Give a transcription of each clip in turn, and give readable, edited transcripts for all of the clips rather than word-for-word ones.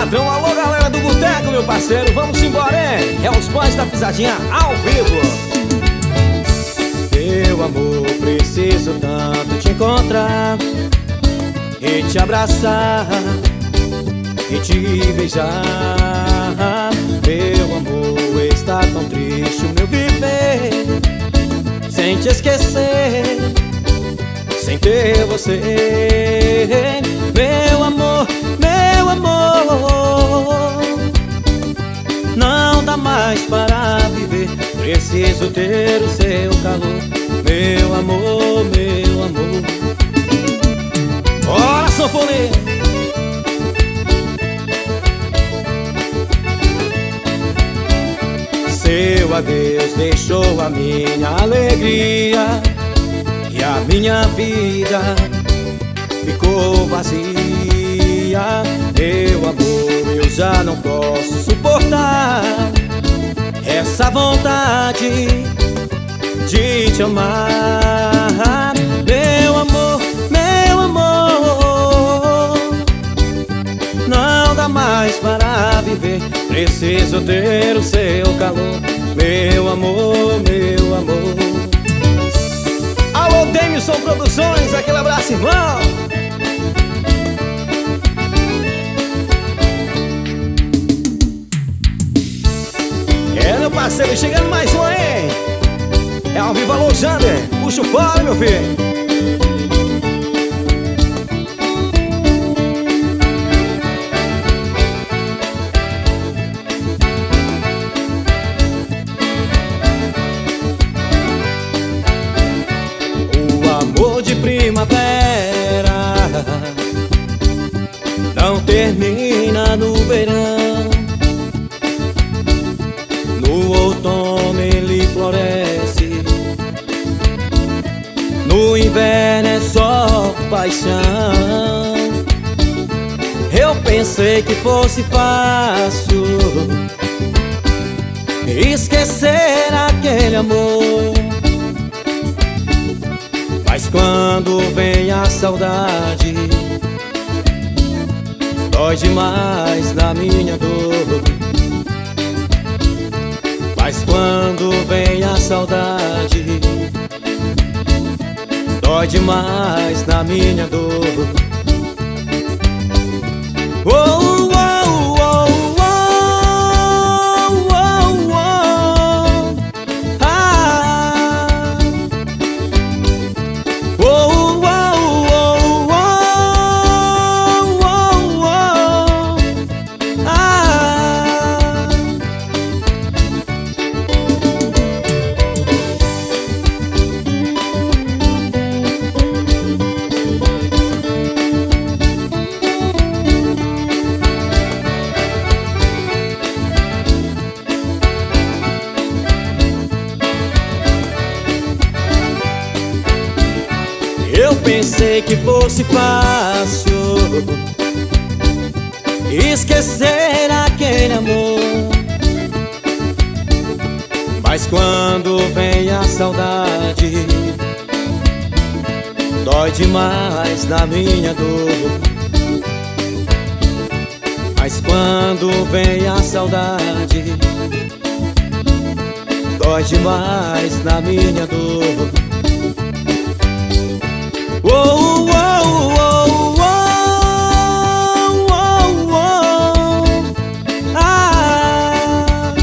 patrão, alô galera do boteco, meu parceiro, vamos embora, hein? É os boys da pisadinha ao vivo. Meu amor, preciso tanto te encontrar e te abraçar e te beijar. Meu amor, está tão triste o meu viver, sem te esquecer, sem ter você. Meu amor, não dá mais para viver, preciso ter o seu calor. Meu amor, meu amor. Bora, sanfoneiro! Seu adeus deixou a minha alegria e a minha vida ficou vazia. Meu amor, eu já não posso suportar essa vontade de te amar. Meu amor, não dá mais para viver, preciso ter o seu calor. Meu amor, meu amor. Alô, Denilson Produções, aquele abraço, irmão. É, meu parceiro, chegando mais um, hein? É ao vivo, alô, Jander. Puxa o fora, meu filho. De primavera não termina no verão, no outono ele floresce, no inverno é só paixão. Eu pensei que fosse fácil esquecer aquele amor, mas quando vem a saudade, dói demais na minha dor. Mas quando vem a saudade, dói demais na minha dor. Oh, oh, oh, oh, oh, oh. Ah. Oh, oh, oh, oh, oh, oh. Ah. Eu pensei que fosse fácil esquecer aquele amor, mas quando vem a saudade, dói demais na minha dor. Mas quando vem a saudade, dói demais na minha dor. Oh, oh, oh, oh, oh, oh. Ah.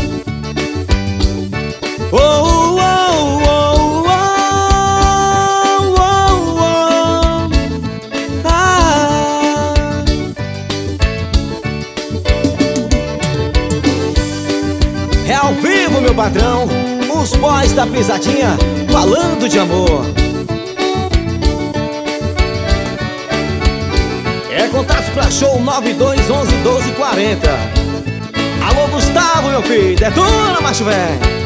Oh, oh, oh, oh, oh. Ah. É ao vivo, meu patrão, os boys da pisadinha falando de amor. Contatos pra show 9211 1240. Alô, Gustavo, meu filho, detona, macho velho.